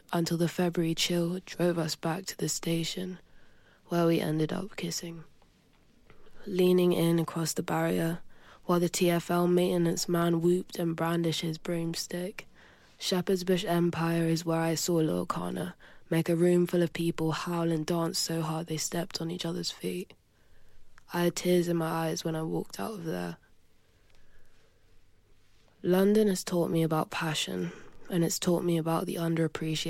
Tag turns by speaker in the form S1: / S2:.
S1: until the February chill drove us back to the station, where we ended up kissing. Leaning in across the barrier, while the TfL maintenance man whooped and brandished his broomstick, Shepherd's Bush Empire is where I saw Lil Connor make a room full of people howl and dance so hard they stepped on each other's feet. I had tears in my eyes when I walked out of there. London has taught me about passion, and it's taught me about the underappreciated